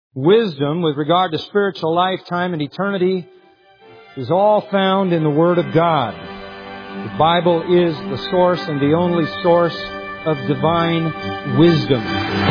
wisdom with regard to spiritual life, time, and eternity is all found in the Word of God. The Bible is the source and the only source of divine wisdom.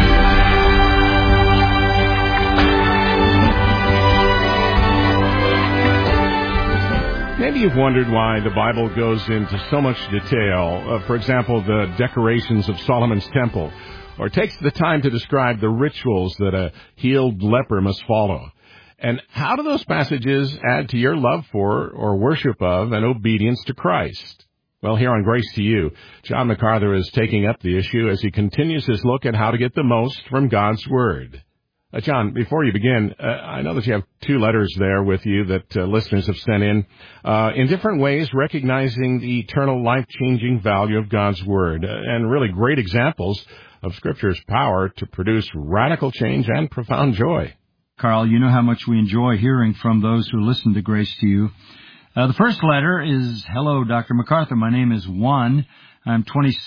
Maybe you've wondered why the Bible goes into so much detail. For example, the decorations of Solomon's temple, or takes the time to describe the rituals that a healed leper must follow. And how do those passages add to your love for or worship of and obedience to Christ? Well, here on Grace to You, John MacArthur is taking up the issue as he continues his look at how to get the most from God's Word. John, before you begin, I know that you have 2 letters there with you that listeners have sent in different ways, recognizing the eternal life-changing value of God's Word, and really great examples of Scripture's power to produce radical change and profound joy. Carl, you know how much we enjoy hearing from those who listen to Grace to You. The first letter is, "Hello, Dr. MacArthur. My name is Juan. I'm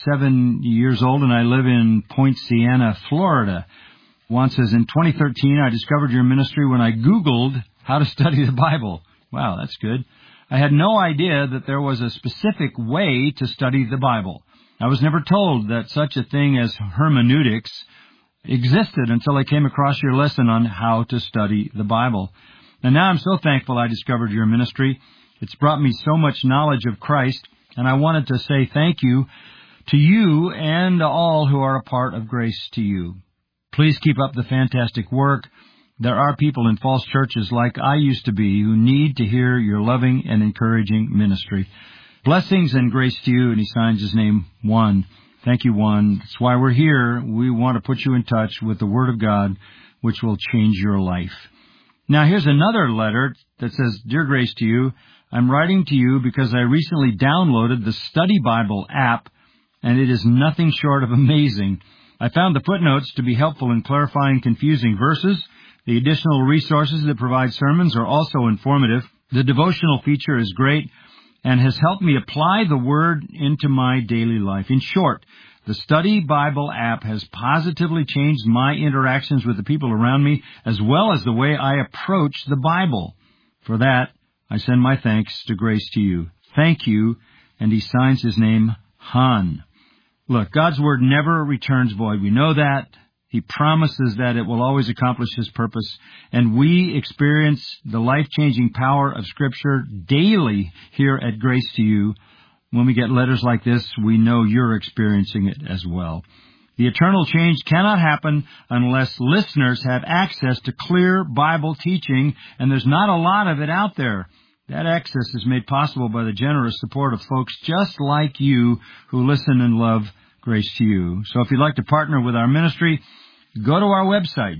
27 years old, and I live in Point Siena, Florida." Juan says, "In 2013, I discovered your ministry when I Googled how to study the Bible." Wow, that's good. "I had no idea that there was a specific way to study the Bible. I was never told that such a thing as hermeneutics existed until I came across your lesson on how to study the Bible. And now I'm so thankful I discovered your ministry. It's brought me so much knowledge of Christ, and I wanted to say thank you to you and all who are a part of Grace to You. Please keep up the fantastic work. There are people in false churches like I used to be who need to hear your loving and encouraging ministry. Blessings and grace to you." And he signs his name, Juan. Thank you, Juan. That's why we're here. We want to put you in touch with the Word of God, which will change your life. Now, here's another letter that says, "Dear Grace to You, I'm writing to you because I recently downloaded the Study Bible app, and it is nothing short of amazing. I found the footnotes to be helpful in clarifying confusing verses. The additional resources that provide sermons are also informative. The devotional feature is great and has helped me apply the Word into my daily life. In short, the Study Bible app has positively changed my interactions with the people around me, as well as the way I approach the Bible. For that, I send my thanks to Grace to You. Thank you." And he signs his name, Han. Look, God's Word never returns void. We know that. He promises that it will always accomplish His purpose. And we experience the life-changing power of Scripture daily here at Grace to You. When we get letters like this, we know you're experiencing it as well. The eternal change cannot happen unless listeners have access to clear Bible teaching, and there's not a lot of it out there. That access is made possible by the generous support of folks just like you who listen and love Grace to You. So if you'd like to partner with our ministry, go to our website,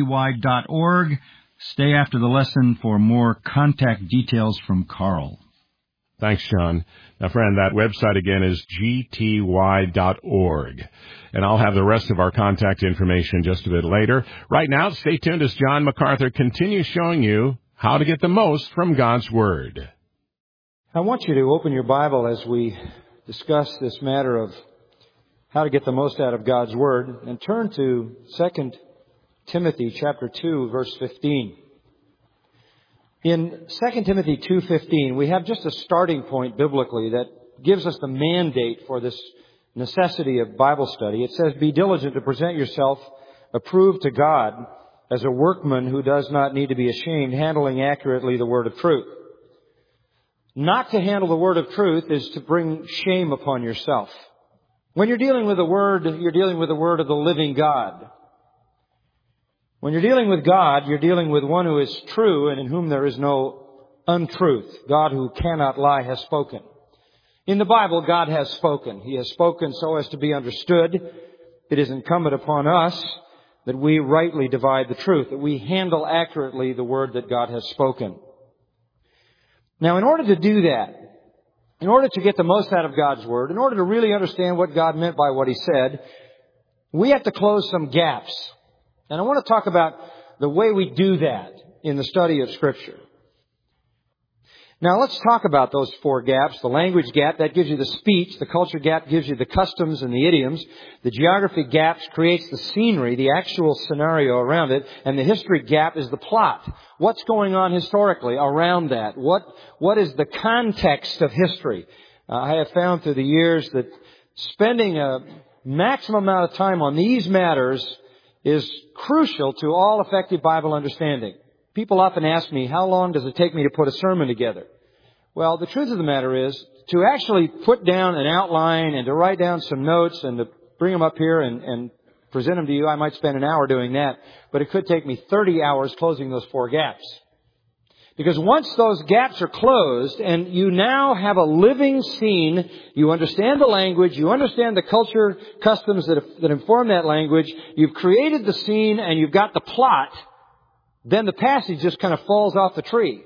gty.org. Stay after the lesson for more contact details from Carl. Thanks, Sean. Now, friend, that website again is gty.org. And I'll have the rest of our contact information just a bit later. Right now, stay tuned as John MacArthur continues showing you how to get the most from God's Word. I want you to open your Bible as we discuss this matter of how to get the most out of God's Word, and turn to 2 Timothy chapter 2, verse 15. In 2 Timothy 2:15, we have just a starting point biblically that gives us the mandate for this necessity of Bible study. It says, "Be diligent to present yourself approved to God as a workman who does not need to be ashamed, handling accurately the word of truth." Not to handle the word of truth is to bring shame upon yourself. When you're dealing with the Word, you're dealing with the Word of the living God. When you're dealing with God, you're dealing with one who is true and in whom there is no untruth. God who cannot lie has spoken. In the Bible, God has spoken. He has spoken so as to be understood. It is incumbent upon us that we rightly divide the truth, that we handle accurately the Word that God has spoken. Now, in order to do that, in order to get the most out of God's Word, in order to really understand what God meant by what He said, we have to close some gaps. And I want to talk about the way we do that in the study of Scripture. Now let's talk about those 4 gaps. The language gap, that gives you the speech. The culture gap gives you the customs and the idioms. The geography gaps creates the scenery, the actual scenario around it. And the history gap is the plot. What's going on historically around that? What is the context of history? I have found through the years that spending a maximum amount of time on these matters is crucial to all effective Bible understanding. People often ask me, how long does it take me to put a sermon together? Well, the truth of the matter is, to actually put down an outline and to write down some notes and to bring them up here and present them to you, I might spend an hour doing that. But it could take me 30 hours closing those 4 gaps. Because once those gaps are closed and you now have a living scene, you understand the language, you understand the culture, customs that inform that language, you've created the scene and you've got the plot, then the passage just kind of falls off the tree.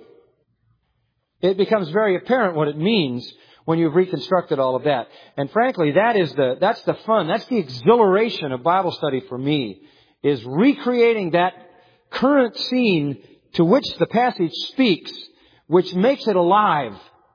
It becomes very apparent what it means when you've reconstructed all of that. And frankly, that's the fun, that's the exhilaration of Bible study for me, is recreating that current scene to which the passage speaks, which makes it alive.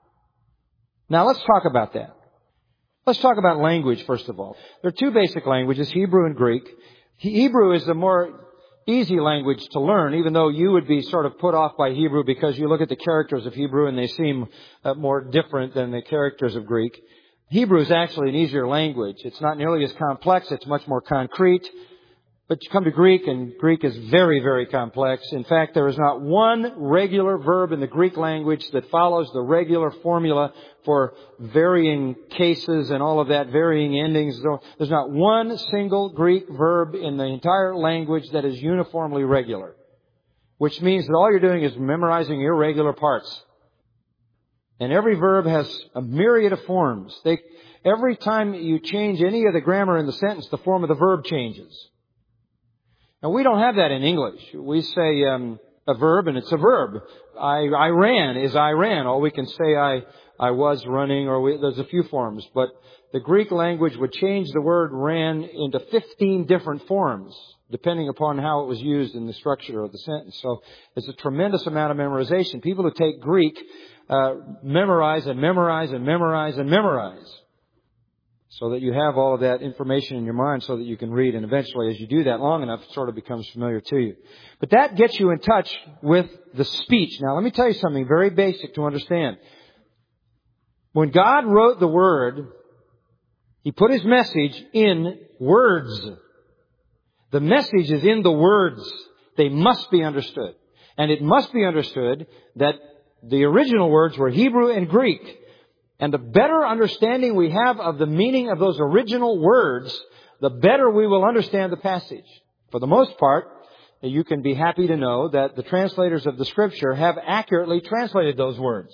Now let's talk about that. Let's talk about language first of all. There are 2 basic languages, Hebrew and Greek. Hebrew is the more easy language to learn, even though you would be sort of put off by Hebrew because you look at the characters of Hebrew and they seem more different than the characters of Greek. Hebrew is actually an easier language. It's not nearly as complex. It's much more concrete. But you come to Greek, and Greek is very, very complex. In fact, there is not one regular verb in the Greek language that follows the regular formula for varying cases and all of that, varying endings. There's not one single Greek verb in the entire language that is uniformly regular, which means that all you're doing is memorizing irregular parts. And every verb has a myriad of forms. Every time you change any of the grammar in the sentence, the form of the verb changes. Now, we don't have that in English. We say a verb, and it's a verb. I ran is I ran. Or we can say I was running, or there's a few forms. But the Greek language would change the word ran into 15 different forms, depending upon how it was used in the structure of the sentence. So it's a tremendous amount of memorization. People who take Greek memorize and memorize and memorize and memorize, so that you have all of that information in your mind so that you can read. And eventually, as you do that long enough, it sort of becomes familiar to you. But that gets you in touch with the speech. Now, let me tell you something very basic to understand. When God wrote the Word, He put His message in words. The message is in the words. They must be understood. And it must be understood that the original words were Hebrew and Greek. And the better understanding we have of the meaning of those original words, the better we will understand the passage. For the most part, you can be happy to know that the translators of the Scripture have accurately translated those words.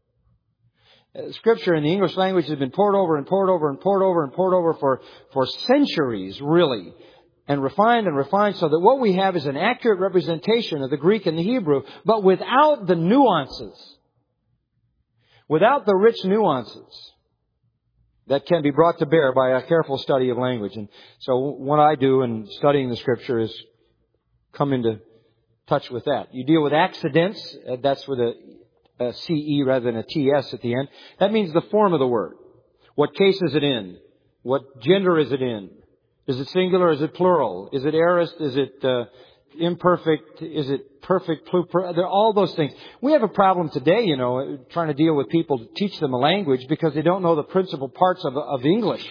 Scripture in the English language has been poured over and poured over and poured over and poured over for centuries, really, and refined so that what we have is an accurate representation of the Greek and the Hebrew, but without the nuances. Without the rich nuances that can be brought to bear by a careful study of language. And so what I do in studying the Scripture is come into touch with that. You deal with accidents. That's with a CE rather than a TS at the end. That means the form of the word. What case is it in? What gender is it in? Is it singular? Is it plural? Is it aorist? Is it imperfect? Is it perfect? There are all those things. We have a problem today, trying to deal with people to teach them a language because they don't know the principal parts of English.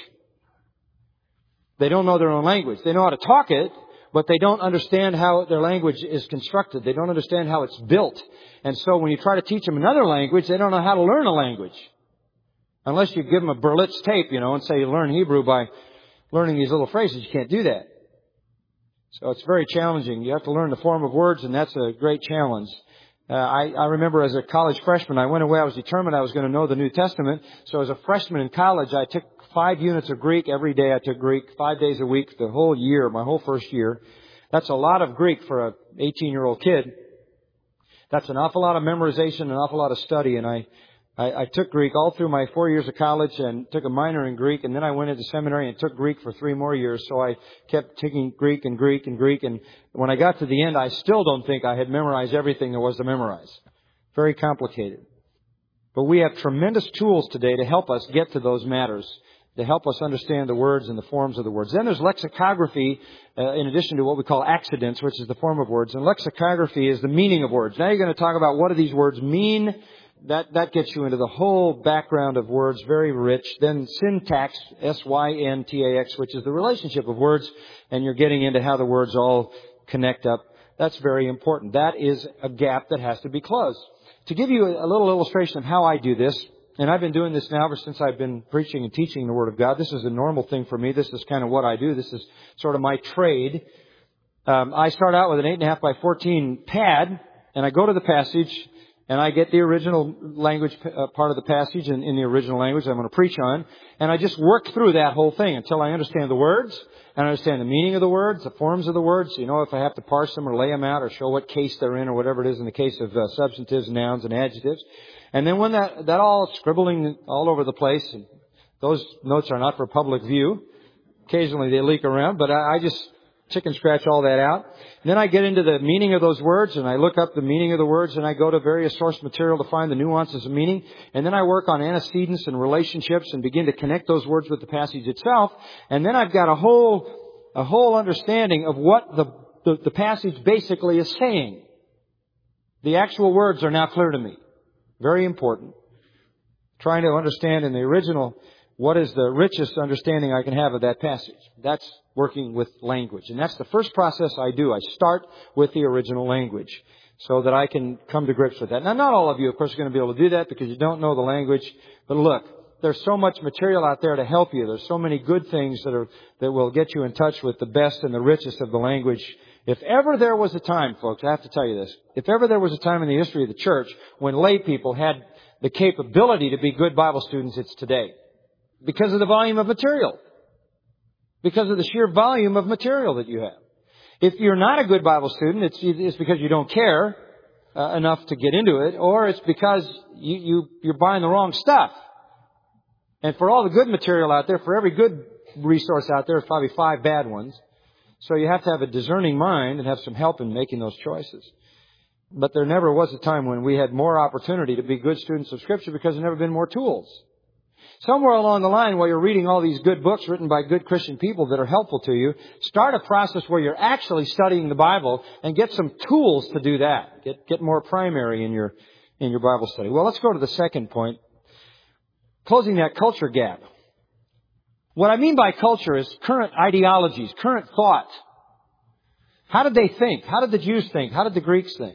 They don't know their own language. They know how to talk it, but they don't understand how their language is constructed. They don't understand how it's built. And so when you try to teach them another language, they don't know how to learn a language. Unless you give them a Berlitz tape, and say you learn Hebrew by learning these little phrases. You can't do that. So it's very challenging. You have to learn the form of words, and that's a great challenge. I remember as a college freshman, I went away. I was determined I was going to know the New Testament. So as a freshman in college, I took 5 units of Greek every day. I took Greek 5 days a week the whole year, my whole first year. That's a lot of Greek for an 18-year-old kid. That's an awful lot of memorization, an awful lot of study. And I took Greek all through my 4 years of college and took a minor in Greek. And then I went into seminary and took Greek for 3 more years. So I kept taking Greek and Greek and Greek. And when I got to the end, I still don't think I had memorized everything there was to memorize. Very complicated. But we have tremendous tools today to help us get to those matters, to help us understand the words and the forms of the words. Then there's lexicography, in addition to what we call accidence, which is the form of words. And lexicography is the meaning of words. Now you're going to talk about what do these words mean. That gets you into the whole background of words, very rich. Then syntax, syntax, which is the relationship of words, and you're getting into how the words all connect up. That's very important. That is a gap that has to be closed. To give you a little illustration of how I do this, and I've been doing this now ever since I've been preaching and teaching the Word of God. This is a normal thing for me. This is kind of what I do. This is sort of my trade. I start out with an 8.5 by 14 pad, and I go to the passage, and I get the original language part of the passage in the original language I'm going to preach on. And I just work through that whole thing until I understand the words and understand the meaning of the words, the forms of the words. You know, if I have to parse them or lay them out or show what case they're in or whatever it is in the case of substantives, nouns, and adjectives. And then when that all scribbling all over the place, and those notes are not for public view. Occasionally they leak around, but I just chicken scratch all that out. And then I get into the meaning of those words, and I look up the meaning of the words, and I go to various source material to find the nuances of meaning. And then I work on antecedents and relationships and begin to connect those words with the passage itself. And then I've got a whole understanding of what the passage basically is saying. The actual words are now clear to me. Very important. Trying to understand in the original what is the richest understanding I can have of that passage. That's working with language. And that's the first process I do. I start with the original language so that I can come to grips with that. Now, not all of you, of course, are going to be able to do that because you don't know the language. But look, there's so much material out there to help you. There's so many good things that will get you in touch with the best and the richest of the language. If ever there was a time, folks, I have to tell you this. If ever there was a time in the history of the church when lay people had the capability to be good Bible students, it's today. Because of the volume of material. Because of the sheer volume of material that you have. If you're not a good Bible student, it's because you don't care enough to get into it, or it's because you're buying the wrong stuff. And for all the good material out there, for every good resource out there, there's probably 5 bad ones. So you have to have a discerning mind and have some help in making those choices. But there never was a time when we had more opportunity to be good students of Scripture because there never been more tools. Somewhere along the line, while you're reading all these good books written by good Christian people that are helpful to you, start a process where you're actually studying the Bible and get some tools to do that. Get more primary in your Bible study. Well, let's go to the second point. Closing that culture gap. What I mean by culture is current ideologies, current thought. How did they think? How did the Jews think? How did the Greeks think?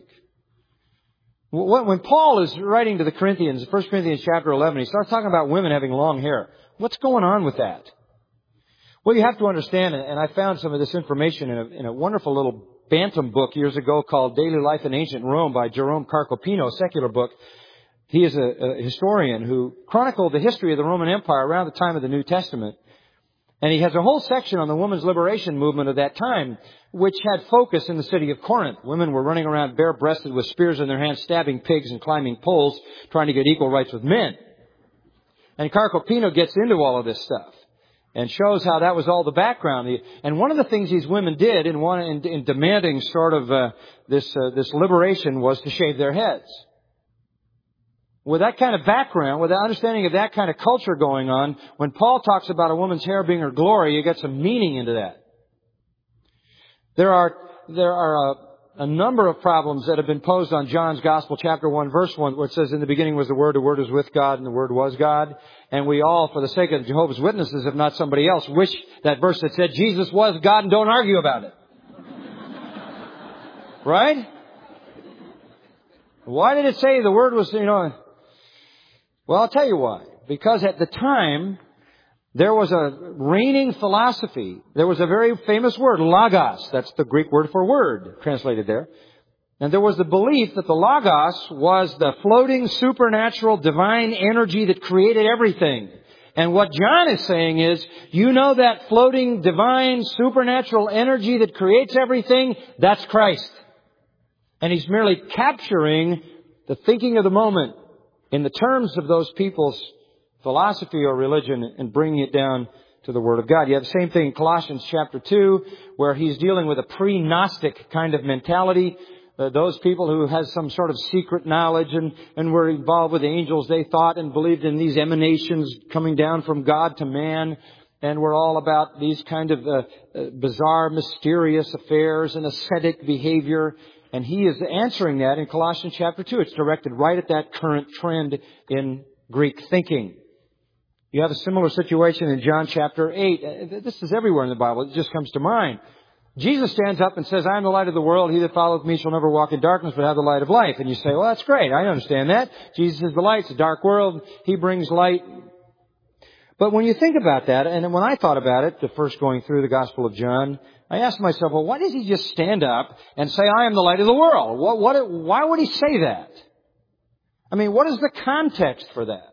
When Paul is writing to the Corinthians, 1 Corinthians chapter 11, he starts talking about women having long hair. What's going on with that? Well, you have to understand, and I found some of this information in a wonderful little Bantam book years ago called Daily Life in Ancient Rome by Jerome Carcopino, a secular book. He is a historian who chronicled the history of the Roman Empire around the time of the New Testament. And he has a whole section on the women's liberation movement of that time, which had focus in the city of Corinth. Women were running around bare-breasted with spears in their hands, stabbing pigs and climbing poles, trying to get equal rights with men. And Carcopino gets into all of this stuff and shows how that was all the background. And one of the things these women did in demanding sort of this liberation was to shave their heads. With that kind of background, with the understanding of that kind of culture going on, when Paul talks about a woman's hair being her glory, you get some meaning into that. There are a number of problems that have been posed on John's Gospel, chapter 1, verse 1, where it says, "In the beginning was the Word was with God, and the Word was God." And we all, for the sake of Jehovah's Witnesses, if not somebody else, wish that verse that said Jesus was God and don't argue about it. Right? Why did it say the Word was, Well, I'll tell you why. Because at the time, there was a reigning philosophy. There was a very famous word, logos. That's the Greek word for word, translated there. And there was the belief that the logos was the floating, supernatural, divine energy that created everything. And what John is saying is, that floating, divine, supernatural energy that creates everything, that's Christ. And he's merely capturing the thinking of the moment in the terms of those people's philosophy or religion and bringing it down to the Word of God. You have the same thing in Colossians chapter 2, where he's dealing with a pre-Gnostic kind of mentality. those people who had some sort of secret knowledge and were involved with angels, they thought and believed in these emanations coming down from God to man, and were all about these kind of bizarre, mysterious affairs and ascetic behavior. And he is answering that in Colossians chapter 2. It's directed right at that current trend in Greek thinking. You have a similar situation in John chapter 8. This is everywhere in the Bible. It just comes to mind. Jesus stands up and says, I am the light of the world. He that followeth me shall never walk in darkness, but have the light of life. And you say, well, that's great. I understand that. Jesus is the light. It's a dark world. He brings light. But when you think about that, and when I thought about it, the first going through the Gospel of John, I asked myself, well, why does he just stand up and say, I am the light of the world? Why would he say that? I mean, what is the context for that?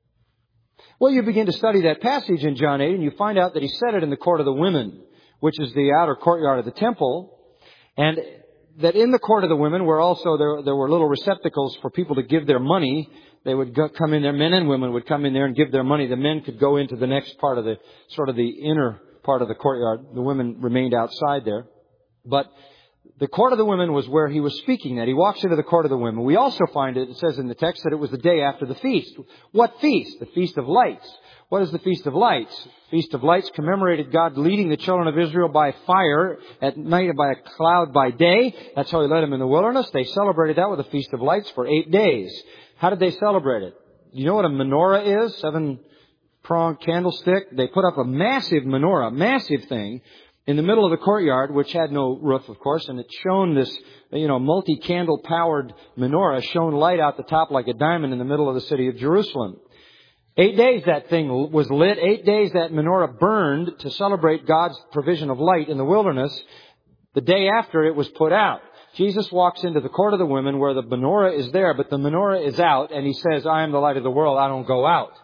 Well, you begin to study that passage in John 8, and you find out that he said it in the court of the women, which is the outer courtyard of the temple, and that in the court of the women were also, there were little receptacles for people to give their money. They would come in there, men and women would come in there and give their money. The men could go into the next part of the, sort of the inner part of the courtyard. The women remained outside there. But the court of the women was where he was speaking that. He walks into the court of the women. We also find it says in the text that it was the day after the feast. What feast? The Feast of Lights. What is the Feast of Lights? Feast of Lights commemorated God leading the children of Israel by fire at night and by a cloud by day. That's how he led them in the wilderness. They celebrated that with a Feast of Lights for 8 days. How did they celebrate it? You know what a menorah is? 7-pronged candlestick. They put up a massive menorah, massive thing, in the middle of the courtyard, which had no roof, of course, and it shone this, multi-candle powered menorah shone light out the top like a diamond in the middle of the city of Jerusalem. 8 days that thing was lit. 8 days that menorah burned to celebrate God's provision of light in the wilderness. The day after it was put out. Jesus walks into the court of the women where the menorah is there, but the menorah is out, and he says, I am the light of the world, I don't go out.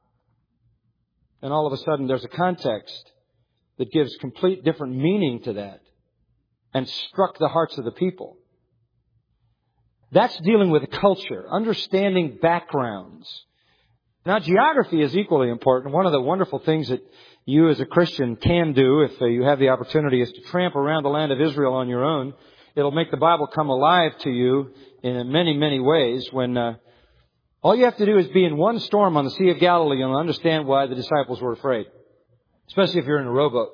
And all of a sudden there's a context that gives complete different meaning to that and struck the hearts of the people. That's dealing with culture, understanding backgrounds. Now, geography is equally important. One of the wonderful things that you as a Christian can do, if you have the opportunity, is to tramp around the land of Israel on your own. It'll make the Bible come alive to you in many, many ways. When all you have to do is be in one storm on the Sea of Galilee, and you'll understand why the disciples were afraid, especially if you're in a rowboat.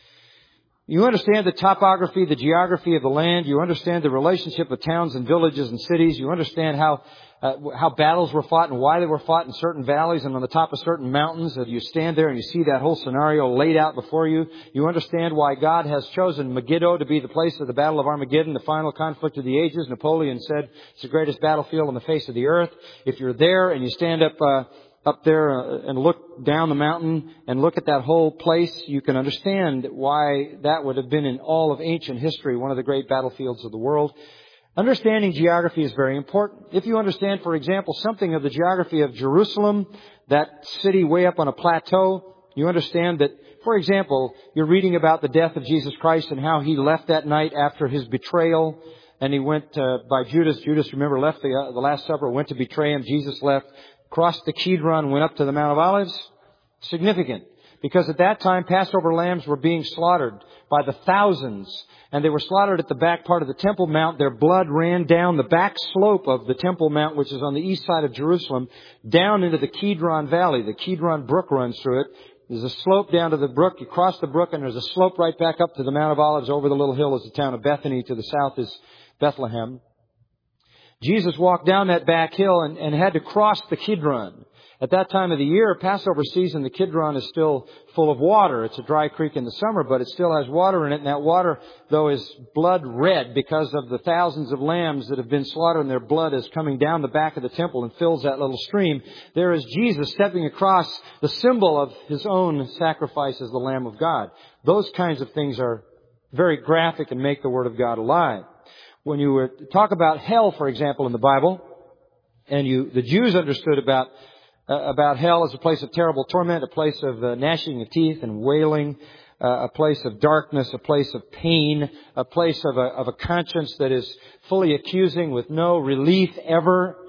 You understand the topography, the geography of the land. You understand the relationship of towns and villages and cities. You understand how battles were fought and why they were fought in certain valleys and on the top of certain mountains. As you stand there and you see that whole scenario laid out before you, you understand why God has chosen Megiddo to be the place of the Battle of Armageddon, the final conflict of the ages. Napoleon said it's the greatest battlefield on the face of the earth. If you're there and you stand up there and look down the mountain and look at that whole place, you can understand why that would have been in all of ancient history one of the great battlefields of the world. Understanding geography is very important. If you understand, for example, something of the geography of Jerusalem, that city way up on a plateau, you understand that, for example, you're reading about the death of Jesus Christ and how he left that night after his betrayal, and he went by Judas. Judas, remember, left the Last Supper, went to betray him. Jesus left, crossed the Kidron, went up to the Mount of Olives. Significant. Because at that time, Passover lambs were being slaughtered by the thousands. And they were slaughtered at the back part of the Temple Mount. Their blood ran down the back slope of the Temple Mount, which is on the east side of Jerusalem, down into the Kidron Valley. The Kidron Brook runs through it. There's a slope down to the brook. You cross the brook, and there's a slope right back up to the Mount of Olives. Over the little hill is the town of Bethany. To the south is Bethlehem. Jesus walked down that back hill and had to cross the Kidron. At that time of the year, Passover season, the Kidron is still full of water. It's a dry creek in the summer, but it still has water in it. And that water, though, is blood red because of the thousands of lambs that have been slaughtered, and their blood is coming down the back of the temple and fills that little stream. There is Jesus stepping across the symbol of his own sacrifice as the Lamb of God. Those kinds of things are very graphic and make the Word of God alive. When you talk about hell, for example, in the Bible, and the Jews understood about hell as a place of terrible torment, a place of gnashing of teeth and wailing, a place of darkness, a place of pain, a place of a conscience that is fully accusing with no relief ever.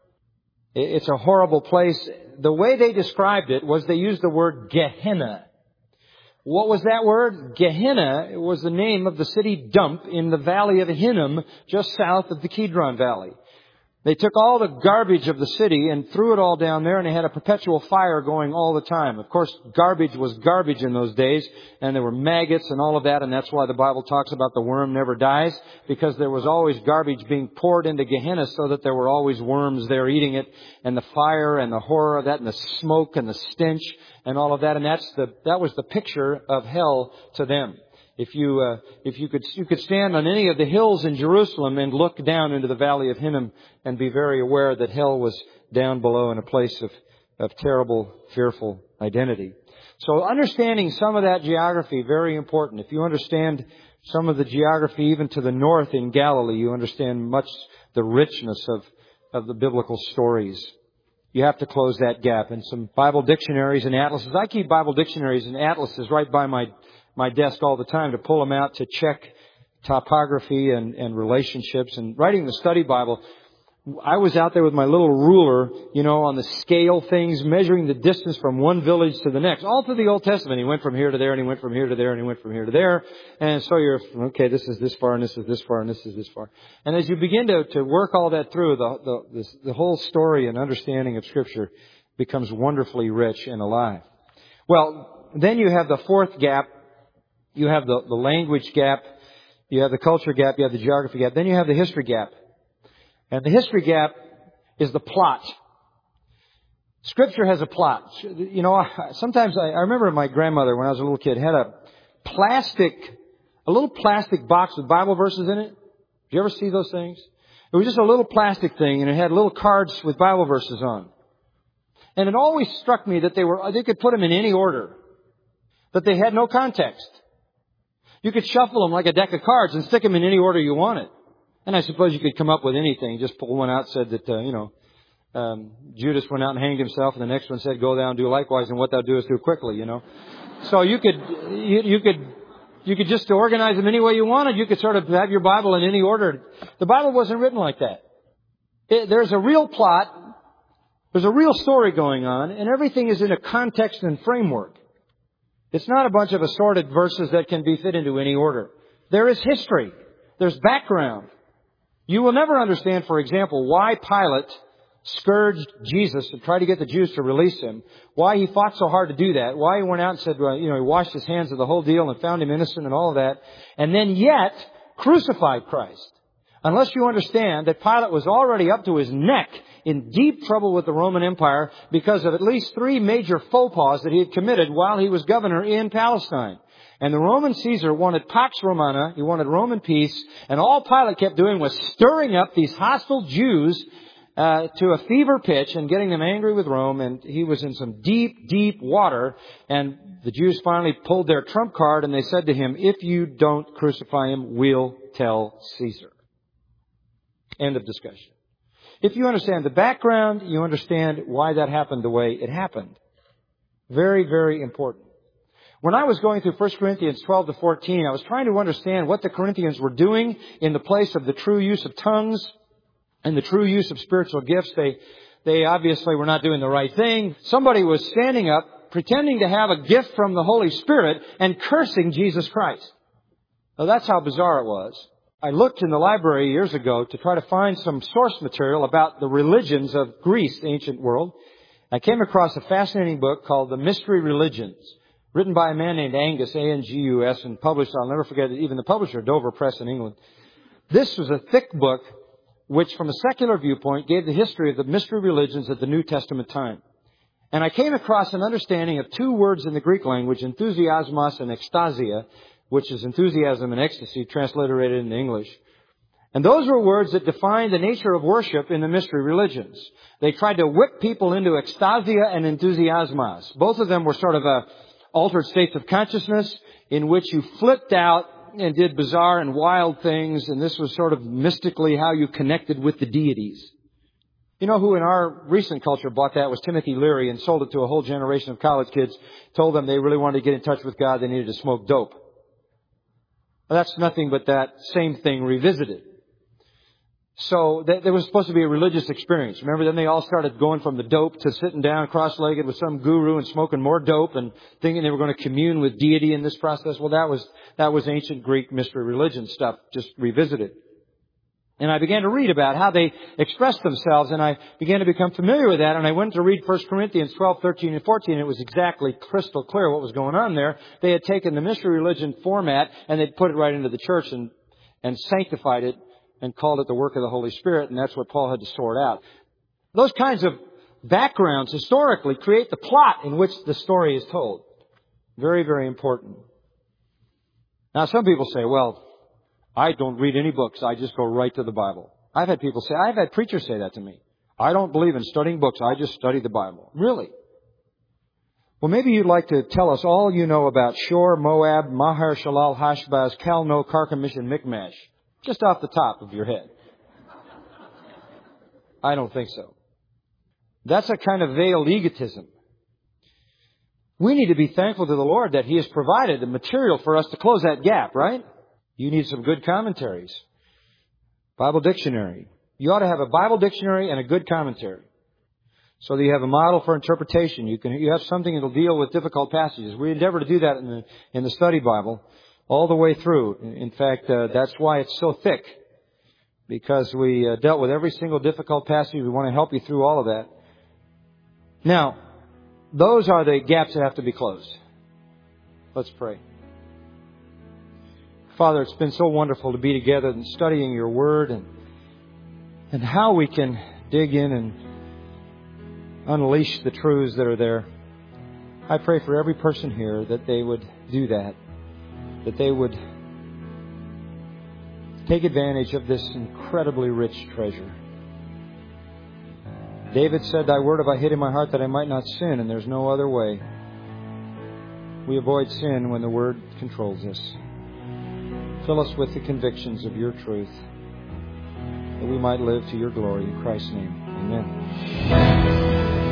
It's a horrible place. The way they described it was they used the word Gehenna, What was that word? Gehenna was the name of the city dump in the valley of Hinnom, just south of the Kidron Valley. They took all the garbage of the city and threw it all down there, and they had a perpetual fire going all the time. Of course, garbage was garbage in those days, and there were maggots and all of that, and that's why the Bible talks about the worm never dies, because there was always garbage being poured into Gehenna so that there were always worms there eating it, and the fire and the horror of that and the smoke and the stench and all of that, and that was the picture of hell to them. If you could stand on any of the hills in Jerusalem and look down into the valley of Hinnom and be very aware that hell was down below in a place of terrible, fearful identity. So understanding some of that geography, very important. If you understand some of the geography even to the north in Galilee, you understand much the richness of the biblical stories. You have to close that gap. And some Bible dictionaries and atlases. I keep Bible dictionaries and atlases right by my desk all the time to pull them out to check topography and relationships. And writing the study Bible, I was out there with my little ruler, on the scale things, measuring the distance from one village to the next. All through the Old Testament. He went from here to there, and he went from here to there, and he went from here to there. And so okay, this is this far, and this is this far, and this is this far. And as you begin to work all that through, the whole story and understanding of Scripture becomes wonderfully rich and alive. Well, then you have the fourth gap. You have the language gap. You have the culture gap. You have the geography gap. Then you have the history gap. And the history gap is the plot. Scripture has a plot. Sometimes I remember my grandmother when I was a little kid had a little plastic box with Bible verses in it. Did you ever see those things? It was just a little plastic thing, and it had little cards with Bible verses on. And it always struck me that they could put them in any order, that they had no context. You could shuffle them like a deck of cards and stick them in any order you wanted. And I suppose you could come up with anything. Just pull one out, said that, Judas went out and hanged himself, and the next one said, go thou and do likewise, and what thou doest do quickly, So you could just organize them any way you wanted. You could sort of have your Bible in any order. The Bible wasn't written like that. There's a real plot. There's a real story going on, and everything is in a context and framework. It's not a bunch of assorted verses that can be fit into any order. There is history. There's background. You will never understand, for example, why Pilate scourged Jesus and tried to get the Jews to release him. Why he fought so hard to do that. Why he went out and said, he washed his hands of the whole deal and found him innocent and all of that. And then yet crucified Christ. Unless you understand that Pilate was already up to his neck in deep trouble with the Roman Empire because of at least 3 major faux pas that he had committed while he was governor in Palestine. And the Roman Caesar wanted Pax Romana, he wanted Roman peace, and all Pilate kept doing was stirring up these hostile Jews to a fever pitch and getting them angry with Rome, and he was in some deep, deep water, and the Jews finally pulled their trump card and they said to him, if you don't crucify him, we'll tell Caesar. End of discussion. If you understand the background, you understand why that happened the way it happened. Very, very important. When I was going through 1 Corinthians 12 to 14, I was trying to understand what the Corinthians were doing in the place of the true use of tongues and the true use of spiritual gifts. They obviously were not doing the right thing. Somebody was standing up, pretending to have a gift from the Holy Spirit and cursing Jesus Christ. Now that's how bizarre it was. I looked in the library years ago to try to find some source material about the religions of Greece, the ancient world. I came across a fascinating book called The Mystery Religions, written by a man named Angus, A-N-G-U-S, and published, I'll never forget it, even the publisher, Dover Press in England. This was a thick book which, from a secular viewpoint, gave the history of the mystery religions at the New Testament time. And I came across an understanding of 2 words in the Greek language, enthusiasmos and extasia, which is enthusiasm and ecstasy, transliterated into English. And those were words that defined the nature of worship in the mystery religions. They tried to whip people into extasia and enthusiasmos. Both of them were sort of altered states of consciousness in which you flipped out and did bizarre and wild things, and this was sort of mystically how you connected with the deities. You know who in our recent culture bought that was Timothy Leary and sold it to a whole generation of college kids, told them they really wanted to get in touch with God, they needed to smoke dope. Well, that's nothing but that same thing revisited. So there was supposed to be a religious experience. Remember, then they all started going from the dope to sitting down cross-legged with some guru and smoking more dope and thinking they were going to commune with deity in this process. Well, that was ancient Greek mystery religion stuff, just revisited. And I began to read about how they expressed themselves, and I began to become familiar with that. And I went to read 1 Corinthians 12, 13, and 14. And it was exactly crystal clear what was going on there. They had taken the mystery religion format and they'd put it right into the church and sanctified it and called it the work of the Holy Spirit. And that's what Paul had to sort out. Those kinds of backgrounds historically create the plot in which the story is told. Very, very important. Now, some people say, well, I don't read any books. I just go right to the Bible. I've had preachers say that to me. I don't believe in studying books. I just study the Bible. Really? Well, maybe you'd like to tell us all you know about Shor, Moab, Mahar, Shalal, Hashbaz, Calno, Carchemish, and Michmash. Just off the top of your head. I don't think so. That's a kind of veiled egotism. We need to be thankful to the Lord that He has provided the material for us to close that gap, right? You need some good commentaries. Bible dictionary. You ought to have a Bible dictionary and a good commentary, so that you have a model for interpretation. You have something that will deal with difficult passages. We endeavor to do that in the study Bible all the way through. In fact, that's why it's so thick, because we dealt with every single difficult passage. We want to help you through all of that. Now, those are the gaps that have to be closed. Let's pray. Father, it's been so wonderful to be together and studying your Word and how we can dig in and unleash the truths that are there. I pray for every person here that they would do that they would take advantage of this incredibly rich treasure. David said, Thy word have I hid in my heart that I might not sin, and there's no other way. We avoid sin when the Word controls us. Fill us with the convictions of your truth, that we might live to your glory. In Christ's name, amen.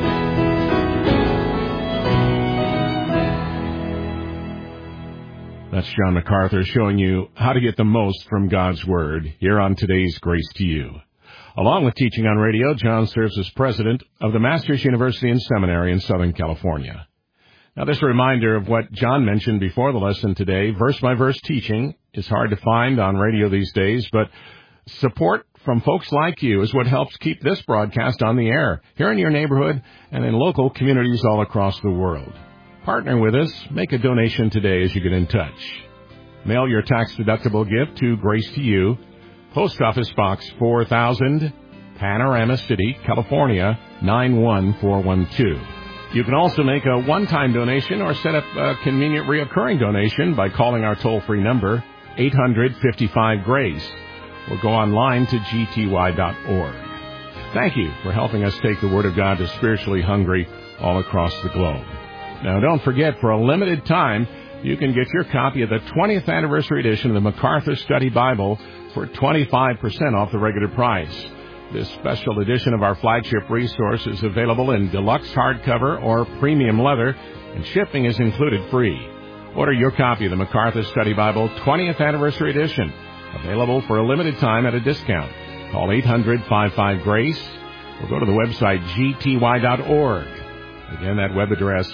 That's John MacArthur showing you how to get the most from God's Word here on today's Grace to You. Along with teaching on radio, John serves as president of the Masters University and Seminary in Southern California. Now, this reminder of what John mentioned before the lesson today, verse-by-verse teaching is hard to find on radio these days, but support from folks like you is what helps keep this broadcast on the air here in your neighborhood and in local communities all across the world. Partner with us. Make a donation today as you get in touch. Mail your tax-deductible gift to Grace to You, Post Office Box 4000, Panorama City, California, 91412. You can also make a one-time donation or set up a convenient reoccurring donation by calling our toll-free number, 800-55-GRACE, or go online to gty.org. Thank you for helping us take the Word of God to spiritually hungry all across the globe. Now, don't forget, for a limited time, you can get your copy of the 20th anniversary edition of the MacArthur Study Bible for 25% off the regular price. This special edition of our flagship resource is available in deluxe hardcover or premium leather, and shipping is included free. Order your copy of the MacArthur Study Bible 20th Anniversary Edition, available for a limited time at a discount. Call 800-55-GRACE or go to the website gty.org. Again, that web address,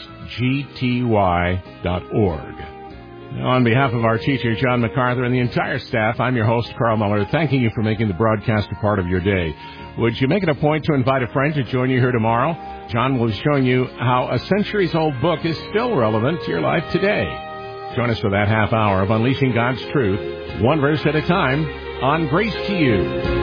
gty.org. Now, on behalf of our teacher, John MacArthur, and the entire staff, I'm your host, Carl Muller, thanking you for making the broadcast a part of your day. Would you make it a point to invite a friend to join you here tomorrow? John will be showing you how a centuries-old book is still relevant to your life today. Join us for that half hour of Unleashing God's Truth, one verse at a time, on Grace to You.